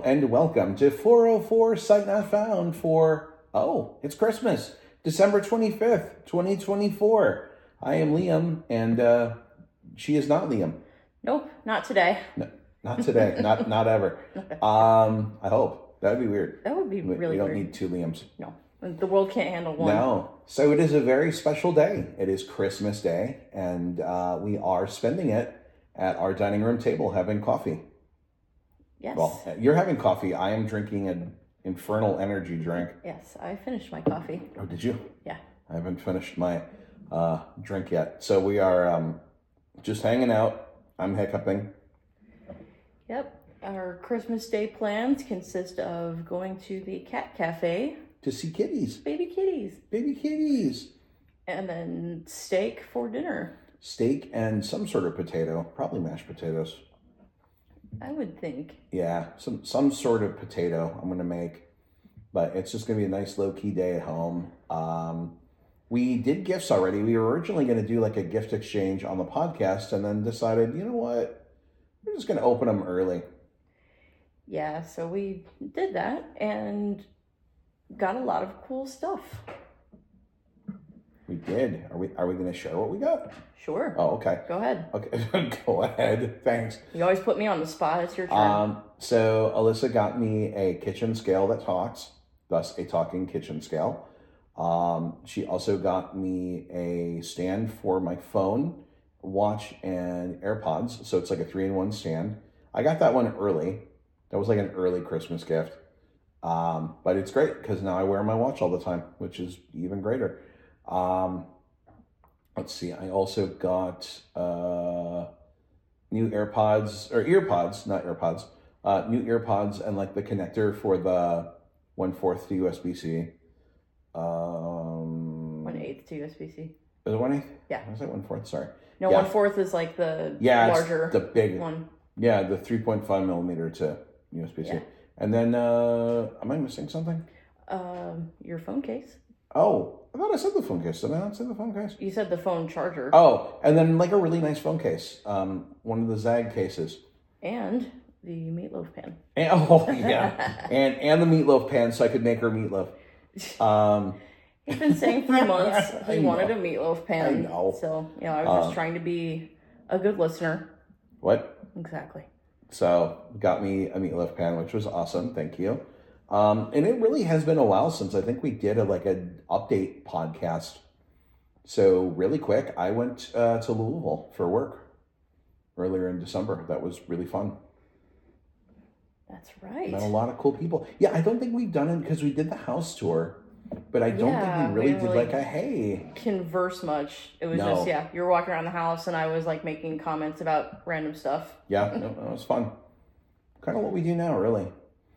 and welcome to 404 Sight Not Found for, it's Christmas, December 25th, 2024. I am Liam, and she is not Liam. Nope, not today. No, not today, not ever. I hope. That would be weird. That would be really weird. We don't need two Liams. No, the world can't handle one. No. So it is a very special day. It is Christmas Day, and we are spending it at our dining room table having coffee. Yes. Well, you're having coffee. I am drinking an infernal energy drink. Yes, I finished my coffee. Oh, did you? Yeah. I haven't finished my drink yet. So we are just hanging out. I'm hiccuping. Yep. Our Christmas Day plans consist of going to the cat cafe. To see kitties. Baby kitties. Baby kitties. And then steak for dinner. Steak and some sort of potato. Probably mashed potatoes. I would think. Yeah, some sort of potato I'm going to make. But it's just going to be a nice low-key day at home. We did gifts already. We were originally going to do like a gift exchange on the podcast and then decided, you know what? We're just going to open them early. Yeah, so we did that and got a lot of cool stuff. We did. Are we going to share what we got? Sure. Oh, okay. Go ahead. Okay, go ahead. Thanks. You always put me on the spot. It's your turn. So Alyssa got me a kitchen scale that talks, thus a talking kitchen scale. She also got me a stand for my phone, watch, and AirPods. So it's like a 3-in-1 stand. I got that one early. That was like an early Christmas gift. But it's great because now I wear my watch all the time, which is even greater. Let's see. I also got new AirPods, or earpods, not AirPods. New earpods and like the connector for the 1/4 to USB-C. 1/8 to USB-C. Is it 1/8? Yeah. I was like 1/4. Sorry. No, yeah. 1/4 is like the larger, the big one. Yeah, the 3.5 millimeter to USB-C. Yeah. And then, am I missing something? Your phone case. Oh, I thought I said the phone case. Did I not say the phone case? You said the phone charger. Oh, and then like a really nice phone case. One of the Zag cases. And the meatloaf pan. And, oh, yeah. and the meatloaf pan so I could make her meatloaf. He's been saying for months he wanted a meatloaf pan. I know. So, I was just trying to be a good listener. What? Exactly. So, got me a meatloaf pan, which was awesome. Thank you. And it really has been a while since I think we did an update podcast. So really quick, I went to Louisville for work earlier in December. That was really fun. That's right. Met a lot of cool people. Yeah, I don't think we've done it because we did the house tour, but I don't think we really did like a hey. Converse much. It was just, you were walking around the house and I was like making comments about random stuff. Yeah, no, it was fun. Kind of what we do now, really.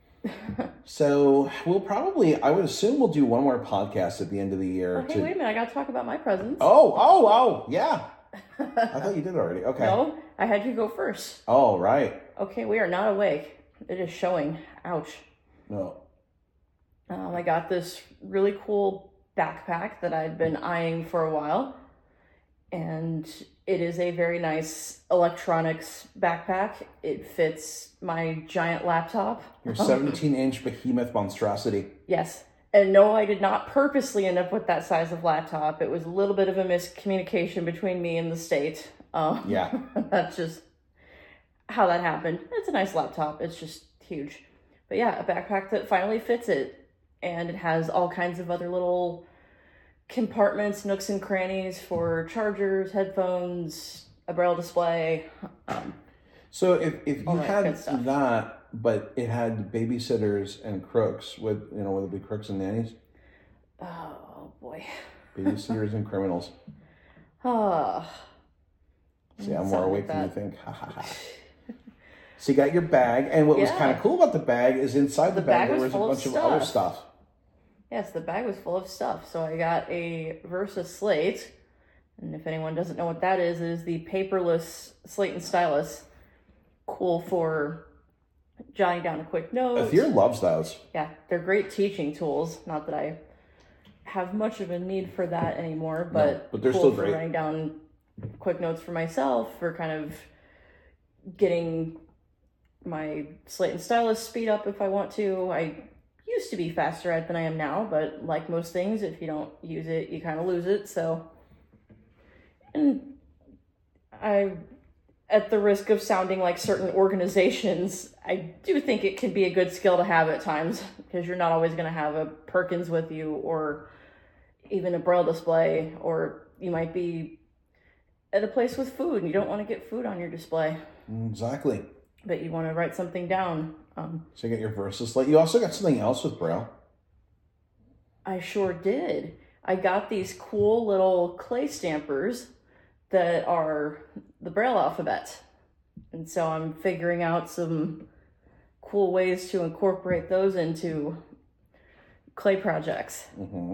So we'll probably, I would assume we'll do one more podcast at the end of the year. Hey, wait a minute, I got to talk about my presents. Oh, yeah. I thought you did already. Okay. No, I had you go first. Oh, right. Okay, we are not awake. It is showing. Ouch. No. I got this really cool backpack that I'd been eyeing for a while. And it is a very nice electronics backpack. It fits my giant laptop. Your 17-inch behemoth monstrosity. Yes. And no, I did not purposely end up with that size of laptop. It was a little bit of a miscommunication between me and the state. Yeah. That's just how that happened. It's a nice laptop. It's just huge. But yeah, a backpack that finally fits it. And it has all kinds of other little compartments, nooks and crannies for chargers, headphones, a braille display. So if you had that, but it had babysitters and crooks, would it be crooks and nannies? Oh boy. Babysitters and criminals. See, I'm more awake than you think. So you got your bag, and what was kind of cool about the bag is inside the bag there was a bunch of other stuff. Yes, the bag was full of stuff. So I got a Versa slate. And if anyone doesn't know what that is the paperless slate and stylus. Cool for jotting down a quick note. Athir loves those. Yeah, they're great teaching tools. Not that I have much of a need for that anymore, but they're cool still for great. Writing down quick notes for myself, for kind of getting my Slate and Stylus speed up if I want to. I used to be faster at than I am now, but like most things, if you don't use it, you kind of lose it. So, and at the risk of sounding like certain organizations, I do think it can be a good skill to have at times, because you're not always going to have a Perkins with you, or even a Braille display, or you might be at a place with food and you don't want to get food on your display. Exactly. But you want to write something down. So you get your VersaSlate. You also got something else with Braille. I sure did. I got these cool little clay stampers that are the Braille alphabet. And so I'm figuring out some cool ways to incorporate those into clay projects. Mm-hmm.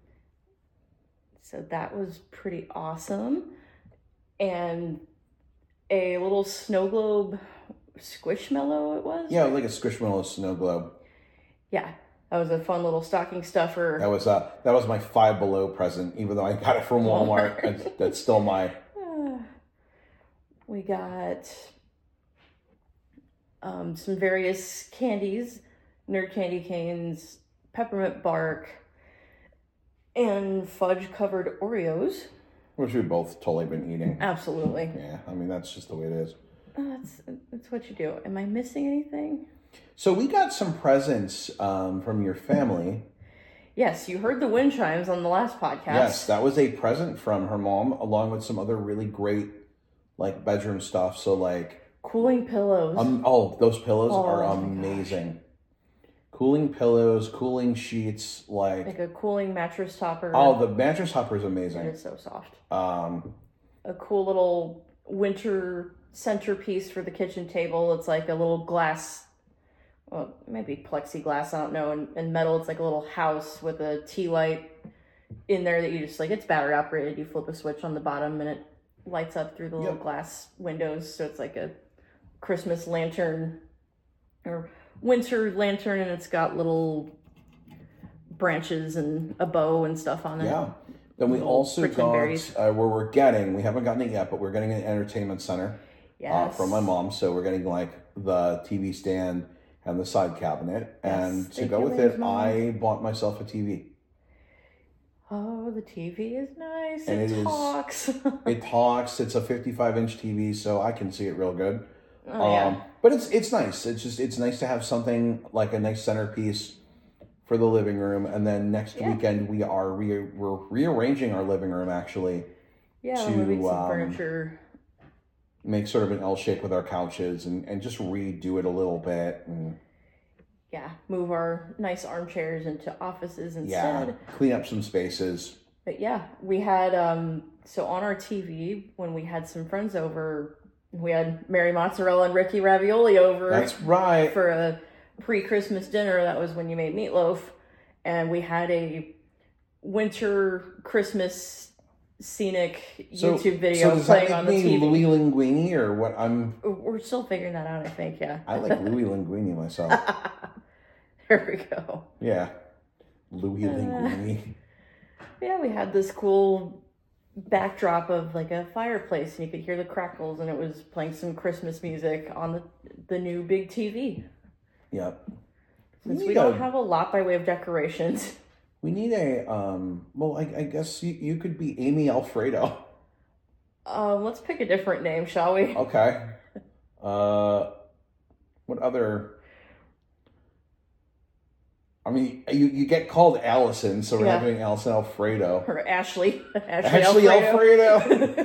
So that was pretty awesome. And a little snow globe Squishmallow it was? Yeah, like a Squishmallow snow globe. Yeah, that was a fun little stocking stuffer. That was my Five Below present, even though I got it from Walmart. That's still my... We got some various candies, Nerd Candy Canes, peppermint bark, and fudge-covered Oreos. Which we've both totally been eating. Absolutely. Yeah, I mean, that's just the way it is. That's what you do. Am I missing anything? So we got some presents from your family. Yes, you heard the wind chimes on the last podcast. Yes, that was a present from her mom, along with some other really great, like, bedroom stuff. So, like... Cooling pillows. Those pillows are amazing. Cooling pillows, cooling sheets, like a cooling mattress topper. Oh, the mattress topper is amazing. It is so soft. A cool little winter centerpiece for the kitchen table. It's like a little glass, well, maybe plexiglass, I don't know, and metal. It's like a little house with a tea light in there that you just, like, it's battery operated. You flip a switch on the bottom and it lights up through the little glass windows. So it's like a Christmas lantern or winter lantern, and it's got little branches and a bow and stuff on it. Yeah. Then we also got, we haven't gotten it yet, but we're getting an entertainment center from my mom. So we're getting, like, the TV stand and the side cabinet. And to go with it, I bought myself a TV. Oh, the TV is nice. And it talks. It talks. It's a 55-inch TV, so I can see it real good. Oh, yeah. But it's nice. It's nice to have something like a nice centerpiece for the living room. And then next weekend we're rearranging our living room, actually. Yeah, to moving some furniture. Make sort of an L shape with our couches and just redo it a little bit. And move our nice armchairs into offices instead. Yeah, clean up some spaces. But yeah, we had, so on our TV, when we had some friends over, we had Mary Mozzarella and Ricky Ravioli over. That's right. For a pre-Christmas dinner. That was when you made meatloaf. And we had a winter Christmas scenic YouTube video playing on the TV. Louis Linguini or what? We're still figuring that out, I think, yeah. I like Louis Linguini myself. There we go. Yeah. Louis Linguini. Yeah, we had this cool backdrop of like a fireplace, and you could hear the crackles, and it was playing some Christmas music on the new big TV. Yep. Since we don't have a lot by way of decorations. We need a, I guess you could be Amy Alfredo. Let's pick a different name, shall we? Okay. What other... I mean, you get called Allison, so we're not doing Allison Alfredo. Or Ashley. Ashley Alfredo.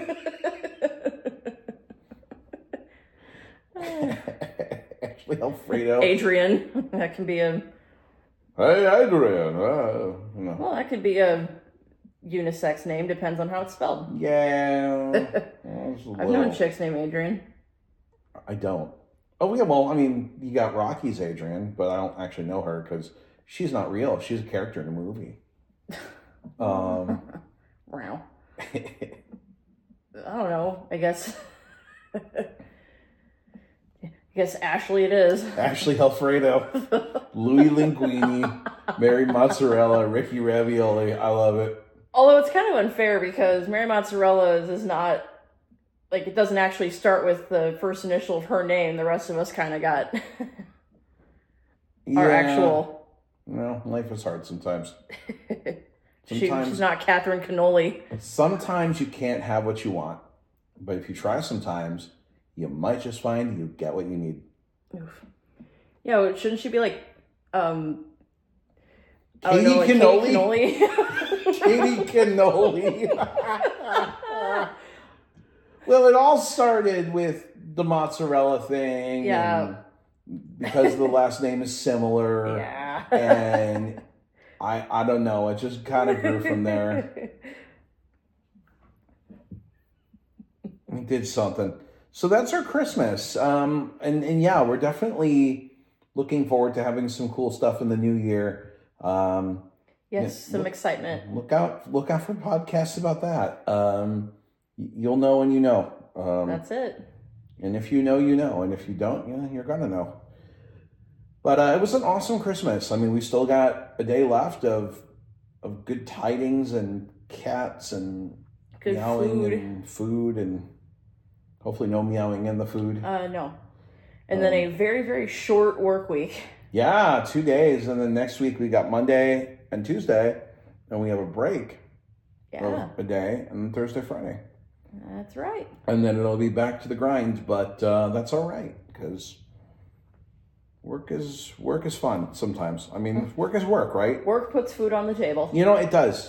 Ashley Alfredo. Adrian. That can be a... Hey, Adrian. No. Well, that could be a unisex name. Depends on how it's spelled. Yeah. I've known chicks named Adrian. I don't. Oh, yeah, well, I mean, you got Rocky's Adrian, but I don't actually know her because she's not real. She's a character in a movie. Wow. I don't know. I guess Ashley it is. Ashley Alfredo. Louis Linguini. Mary Mozzarella. Ricky Ravioli. I love it. Although it's kind of unfair because Mary Mozzarella is not like, it doesn't actually start with the first initial of her name. The rest of us kind of got our actual. Well, life is hard sometimes. She's not Catherine Cannoli. Sometimes you can't have what you want, but if you try sometimes, you might just find you get what you need. Oof. Yeah, well, shouldn't she be like, Katie Cannoli? Katie Cannoli. Well, it all started with the mozzarella thing. Yeah. Because the last name is similar. Yeah. And I don't know. It just kind of grew from there. We did something. So that's our Christmas. And yeah, we're definitely looking forward to having some cool stuff in the new year. Yes, some excitement. Look out for podcasts about that. You'll know when you know. That's it. And if you know, you know. And if you don't, you're going to know. But it was an awesome Christmas. I mean, we still got a day left of good tidings and cats and good meowing and food and hopefully no meowing in the food. No. And then a very, very short work week. Yeah, 2 days. And then next week we got Monday and Tuesday. And we have a break of a day. And Thursday, Friday. That's right. And then it'll be back to the grind. But that's all right. Because work is fun sometimes. I mean, work is work, right? Work puts food on the table. It does.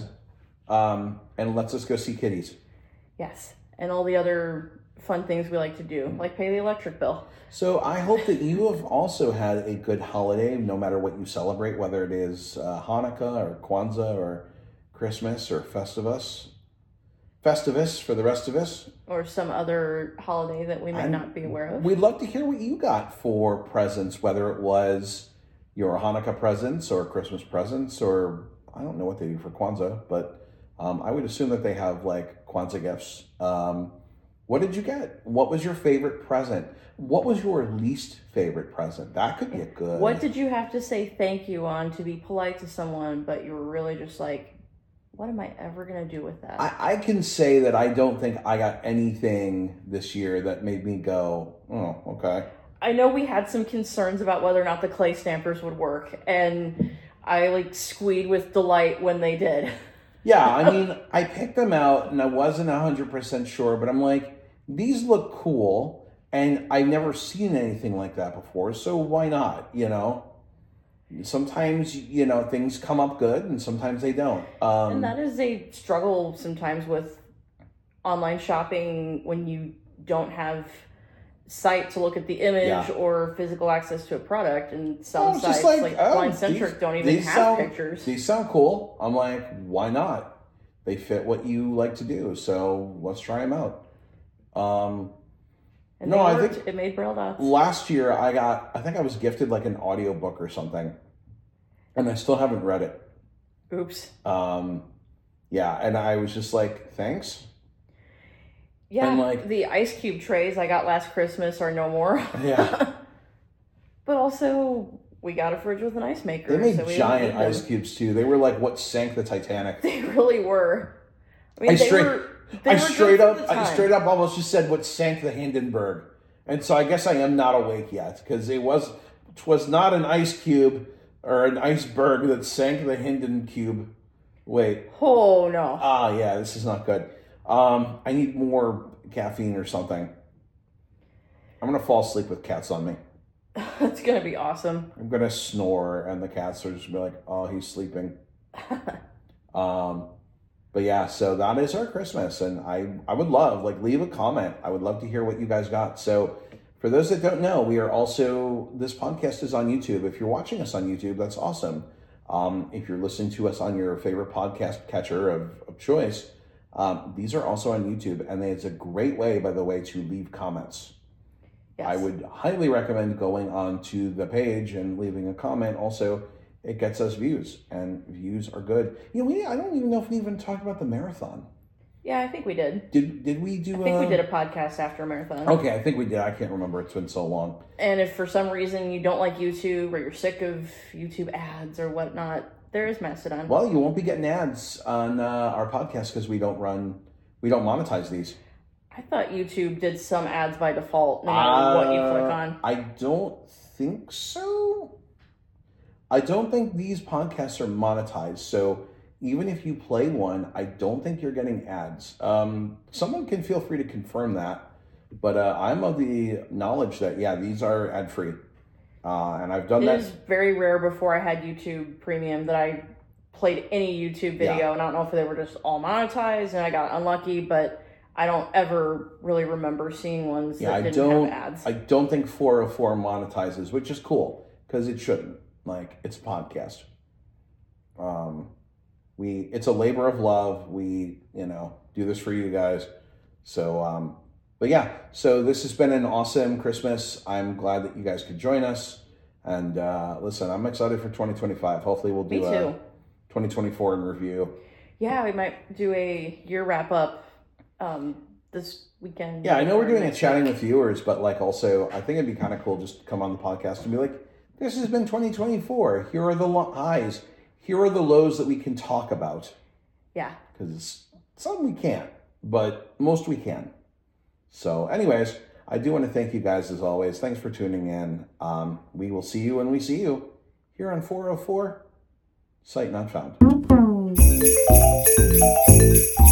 And lets us go see kitties. Yes. And all the other fun things we like to do, like pay the electric bill. So I hope that you have also had a good holiday, no matter what you celebrate, whether it is Hanukkah or Kwanzaa or Christmas or Festivus for the rest of us. Or some other holiday that we might not be aware of. We'd love to hear what you got for presents, whether it was your Hanukkah presents or Christmas presents, or I don't know what they do for Kwanzaa, but I would assume that they have like Kwanzaa gifts. What did you get? What was your favorite present? What was your least favorite present? That could be a good. What did you have to say thank you on to be polite to someone, but you were really just like, what am I ever going to do with that? I can say that I don't think I got anything this year that made me go, oh, okay. I know we had some concerns about whether or not the clay stampers would work, and I like squeed with delight when they did. Yeah, I mean, I picked them out and I wasn't 100% sure, but I'm like, these look cool, and I've never seen anything like that before, so why not, Sometimes, things come up good, and sometimes they don't. And that is a struggle sometimes with online shopping when you don't have sight to look at the image or physical access to a product, and some sites like Blind-Centric don't even have pictures. These sound cool. I'm like, why not? They fit what you like to do, so let's try them out. And I think it made Braille dots. Last year I think I was gifted like an audiobook or something, and I still haven't read it. Oops. Yeah, and I was just like, thanks. Yeah, and like the ice cube trays I got last Christmas are no more. Yeah. But also, we got a fridge with an ice maker. They made giant ice cubes too. They were like what sank the Titanic. They really were. I mean, I straight up almost just said what sank the Hindenburg. And so I guess I am not awake yet, because it was not an ice cube or an iceberg that sank the Hinden cube. Wait. Oh no. Yeah, this is not good. I need more caffeine or something. I'm gonna fall asleep with cats on me. That's gonna be awesome. I'm gonna snore, and the cats are just gonna be like, "Oh, he's sleeping." But yeah, so that is our Christmas, and I would love, leave a comment. I would love to hear what you guys got. So for those that don't know, this podcast is on YouTube. If you're watching us on YouTube, that's awesome. If you're listening to us on your favorite podcast catcher of choice, these are also on YouTube, and it's a great way, by the way, to leave comments. Yes. I would highly recommend going onto the page and leaving a comment. Also, it gets us views, and views are good. I don't even know if we even talked about the marathon. Yeah, I think we did. Did we do? I think we did a podcast after a marathon. Okay, I think we did. I can't remember. It's been so long. And if for some reason you don't like YouTube, or you're sick of YouTube ads or whatnot, there is Mastodon. Well, you won't be getting ads on our podcast because we don't monetize these. I thought YouTube did some ads by default, no matter what you click on. I don't think so. I don't think these podcasts are monetized, so even if you play one, I don't think you're getting ads. Someone can feel free to confirm that, but I'm of the knowledge that, yeah, these are ad-free. And I've done that. It was very rare before I had YouTube Premium that I played any YouTube video, and I don't know if they were just all monetized and I got unlucky, but I don't ever really remember seeing ones that didn't have ads. I don't think 404 monetizes, which is cool, because it shouldn't. Like, it's a podcast. It's a labor of love. We, do this for you guys. So, but yeah, so this has been an awesome Christmas. I'm glad that you guys could join us. And listen, I'm excited for 2025. Hopefully we'll do a 2024 in review. Yeah, we might do a year wrap up this weekend. Yeah, I know we're doing a chatting with viewers, but like also, I think it'd be kind of cool just to come on the podcast and be like, this has been 2024. Here are the highs. Here are the lows that we can talk about. Yeah. Because some we can't, but most we can. So anyways, I do want to thank you guys as always. Thanks for tuning in. We will see you when we see you here on 404 Sight Not Found.